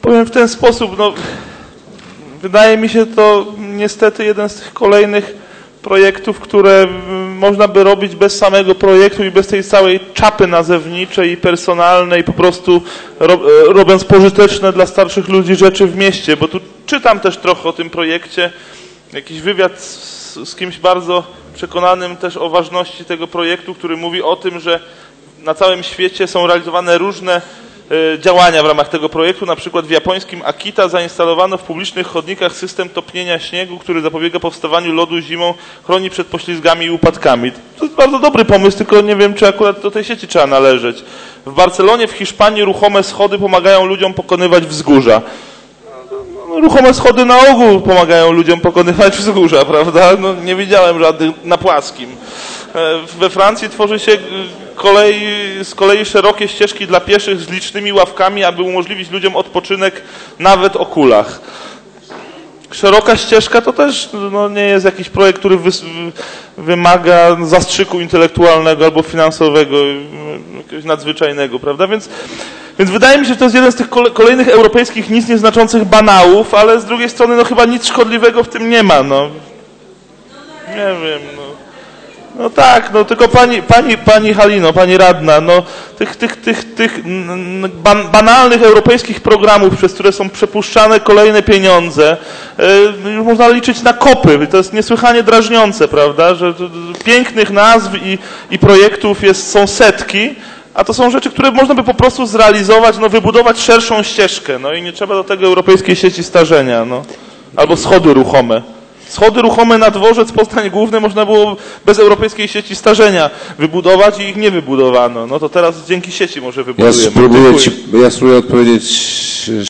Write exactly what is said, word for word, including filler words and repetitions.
Powiem w ten sposób, no, wydaje mi się to niestety jeden z tych kolejnych projektów, które można by robić bez samego projektu i bez tej całej czapy nazewniczej i personalnej, po prostu robiąc pożyteczne dla starszych ludzi rzeczy w mieście, bo tu czytam też trochę o tym projekcie, jakiś wywiad z, z kimś bardzo przekonanym też o ważności tego projektu, który mówi o tym, że na całym świecie są realizowane różne działania w ramach tego projektu. Na przykład w japońskim Akita zainstalowano w publicznych chodnikach system topnienia śniegu, który zapobiega powstawaniu lodu zimą, chroni przed poślizgami i upadkami. To jest bardzo dobry pomysł, tylko nie wiem, czy akurat do tej sieci trzeba należeć. W Barcelonie, w Hiszpanii ruchome schody pomagają ludziom pokonywać wzgórza. No, ruchome schody na ogół pomagają ludziom pokonywać wzgórza, prawda? No, nie widziałem żadnych na płaskim. We Francji tworzy się kolei, z kolei szerokie ścieżki dla pieszych z licznymi ławkami, aby umożliwić ludziom odpoczynek nawet o kulach. Szeroka ścieżka to też no, nie jest jakiś projekt, który wy, wymaga zastrzyku intelektualnego albo finansowego, jakiegoś nadzwyczajnego, prawda? Więc, więc wydaje mi się, że to jest jeden z tych kolejnych europejskich nic nieznaczących banałów, ale z drugiej strony no chyba nic szkodliwego w tym nie ma, no. Nie wiem, no. No tak, no tylko pani, pani, pani Halino, pani radna, no tych, tych, tych, tych ban, banalnych europejskich programów, przez które są przepuszczane kolejne pieniądze, yy, można liczyć na kopy. To jest niesłychanie drażniące, prawda, że pięknych nazw i, i projektów jest, są setki, a to są rzeczy, które można by po prostu zrealizować, no wybudować szerszą ścieżkę, no i nie trzeba do tego europejskiej sieci starzenia, no, albo schody ruchome. Schody ruchome na dworzec Poznań Główny można było bez europejskiej sieci starzenia wybudować i ich nie wybudowano. No to teraz dzięki sieci może wybudujemy. Ja spróbuję, ci, ja spróbuję odpowiedzieć